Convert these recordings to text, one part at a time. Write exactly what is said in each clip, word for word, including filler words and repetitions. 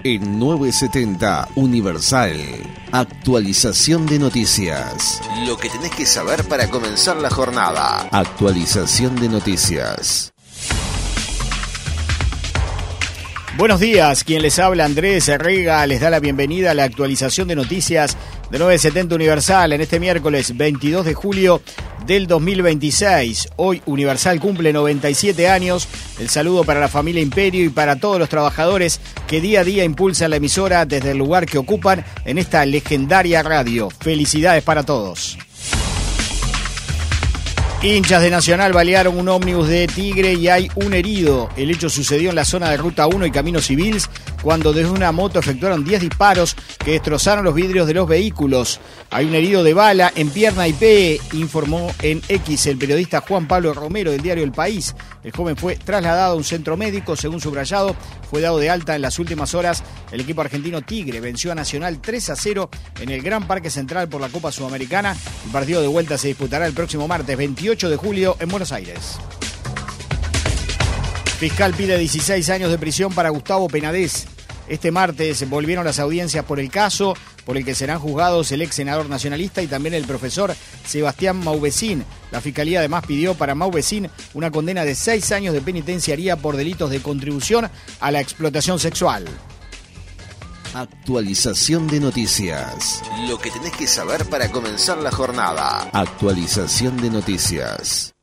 En nueve setenta Universal. Actualización de noticias. Lo que tenés que saber para comenzar la jornada. Actualización de noticias. Buenos días, quien les habla Andrés Herrega les da la bienvenida a la actualización de noticias de nueve setenta Universal en este miércoles veintidós de julio del dos mil veintiséis. Hoy Universal cumple noventa y siete años. El saludo para la familia Imperio y para todos los trabajadores que día a día impulsan la emisora desde el lugar que ocupan en esta legendaria radio. Felicidades para todos. Hinchas de Nacional balearon un ómnibus de Tigre y hay un herido. El hecho sucedió en la zona de Ruta uno y Camino Civils, cuando desde una moto efectuaron diez disparos que destrozaron los vidrios de los vehículos. Hay un herido de bala en pierna y pie, informó en X el periodista Juan Pablo Romero del diario El País. El joven fue trasladado a un centro médico, según subrayado, fue dado de alta en las últimas horas. El equipo argentino Tigre venció a Nacional tres a cero en el Gran Parque Central por la Copa Sudamericana. El partido de vuelta se disputará el próximo martes veintiocho de julio en Buenos Aires. Fiscal pide dieciséis años de prisión para Gustavo Penades. Este martes volvieron las audiencias por el caso, por el que serán juzgados el ex senador nacionalista y también el profesor Sebastián Mauvecín. La Fiscalía además pidió para Mauvecín una condena de seis años de penitenciaría por delitos de contribución a la explotación sexual. Actualización de noticias. Lo que tenés que saber para comenzar la jornada. Actualización de noticias.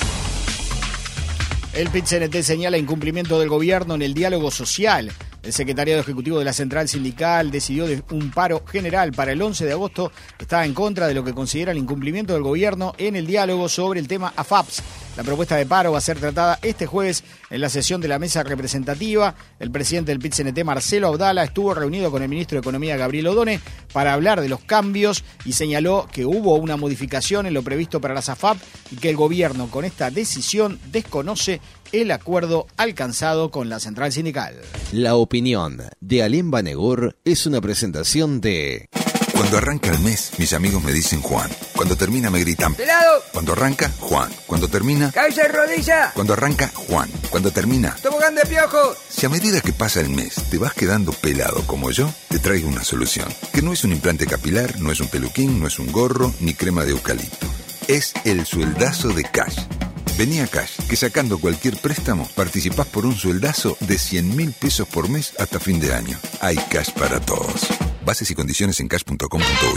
El P I T C N T señala incumplimiento del gobierno en el diálogo social. El secretariado ejecutivo de la Central Sindical decidió de un paro general para el once de agosto. Está en contra de lo que considera el incumplimiento del gobierno en el diálogo sobre el tema A F A P S. La propuesta de paro va a ser tratada este jueves en la sesión de la mesa representativa. El presidente del P I T C N T, Marcelo Abdala, estuvo reunido con el ministro de Economía, Gabriel Odone, para hablar de los cambios y señaló que hubo una modificación en lo previsto para las A F A P y que el gobierno con esta decisión desconoce el acuerdo alcanzado con la Central Sindical. La opinión de Alem Banegor es una presentación de... Cuando arranca el mes, mis amigos me dicen Juan. Cuando termina me gritan ¡Pelado! Cuando arranca, Juan. Cuando termina... ¡Cabeza de rodilla! Cuando arranca, Juan. Cuando termina... ¡Tobogán de piojo! Si a medida que pasa el mes te vas quedando pelado como yo, te traigo una solución. Que no es un implante capilar, no es un peluquín, no es un gorro, ni crema de eucalipto. Es el sueldazo de Cash. Vení a Cash, que sacando cualquier préstamo, participás por un sueldazo de cien mil pesos por mes hasta fin de año. Hay Cash para todos. Bases y condiciones en cash punto com punto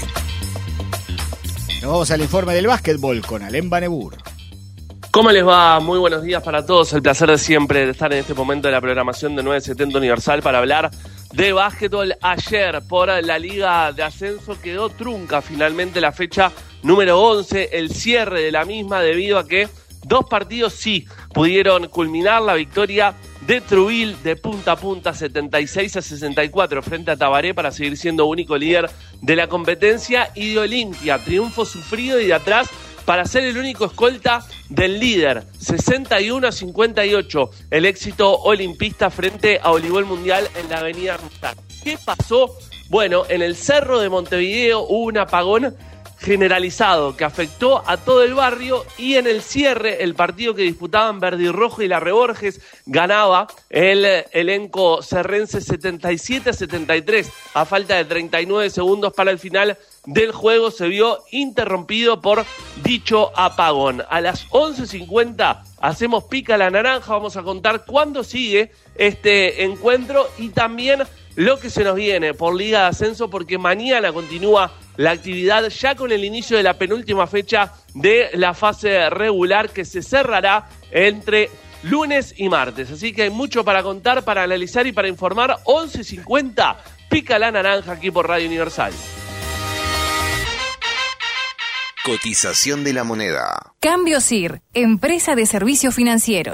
uy. Nos vamos al informe del básquetbol con Alem Banebur. ¿Cómo les va? Muy buenos días para todos. El placer de siempre de estar en este momento de la programación de nueve setenta Universal para hablar de básquetbol. Ayer, por la Liga de Ascenso, quedó trunca finalmente la fecha número once, el cierre de la misma, debido a que dos partidos sí pudieron culminar. La victoria de Truville de punta a punta, setenta y seis a sesenta y cuatro frente a Tabaré para seguir siendo único líder de la competencia, y de Olimpia, triunfo sufrido y de atrás para ser el único escolta del líder, sesenta y uno a cincuenta y ocho, el éxito olimpista frente a Voleibol Mundial en la avenida Ruta. ¿Qué pasó? Bueno, en el Cerro de Montevideo hubo un apagón generalizado que afectó a todo el barrio, y en el cierre, el partido que disputaban Verde y Rojo y la Reborges, ganaba el elenco cerrense setenta y siete a setenta y tres. A falta de treinta y nueve segundos para el final del juego, se vio interrumpido por dicho apagón. A las once cincuenta hacemos pica la naranja, vamos a contar cuándo sigue este encuentro y también lo que se nos viene por Liga de Ascenso, porque mañana continúa la actividad ya con el inicio de la penúltima fecha de la fase regular, que se cerrará entre lunes y martes. Así que hay mucho para contar, para analizar y para informar. once cincuenta, pica la naranja aquí por Radio Universal. Cotización de la moneda. Cambio S I R, empresa de servicios financieros.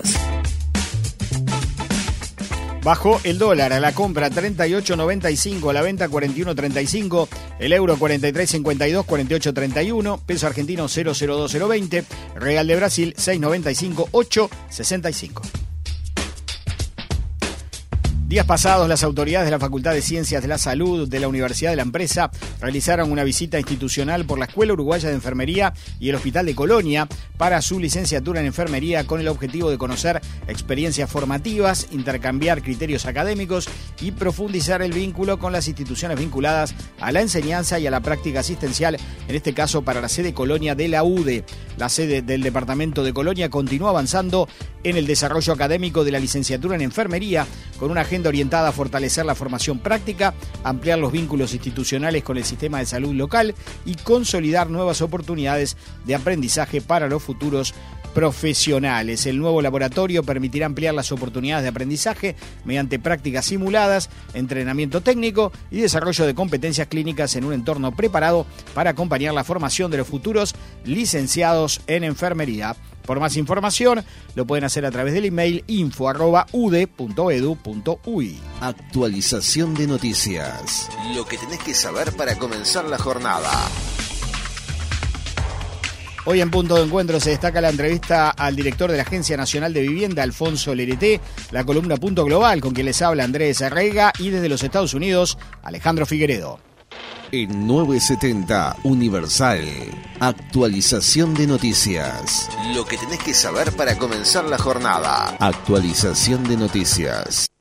Bajó el dólar a la compra treinta y ocho noventa y cinco, a la venta cuarenta y uno treinta y cinco, el euro cuarenta y tres cincuenta y dos, cuarenta y ocho treinta y uno, peso argentino cero cero dos cero veinte, real de Brasil seis noventa y cinco, ocho sesenta y cinco. Días pasados, las autoridades de la Facultad de Ciencias de la Salud de la Universidad de la Empresa realizaron una visita institucional por la Escuela Uruguaya de Enfermería y el Hospital de Colonia para su licenciatura en Enfermería, con el objetivo de conocer experiencias formativas, intercambiar criterios académicos y profundizar el vínculo con las instituciones vinculadas a la enseñanza y a la práctica asistencial, en este caso para la sede Colonia de la U D E. La sede del departamento de Colonia continúa avanzando en el desarrollo académico de la licenciatura en Enfermería, con una agenda orientada a fortalecer la formación práctica, ampliar los vínculos institucionales con el sistema de salud local y consolidar nuevas oportunidades de aprendizaje para los futuros profesionales. El nuevo laboratorio permitirá ampliar las oportunidades de aprendizaje mediante prácticas simuladas, entrenamiento técnico y desarrollo de competencias clínicas en un entorno preparado para acompañar la formación de los futuros licenciados en enfermería. Por más información, lo pueden hacer a través del email info arroba ude punto edu punto uy. Actualización de noticias. Lo que tenés que saber para comenzar la jornada. Hoy en Punto de Encuentro se destaca la entrevista al director de la Agencia Nacional de Vivienda, Alfonso Lerete, la columna Punto Global, con quien les habla Andrés Arrega, y desde los Estados Unidos, Alejandro Figueredo. En novecientos setenta Universal, actualización de noticias. Lo que tenés que saber para comenzar la jornada. Actualización de noticias.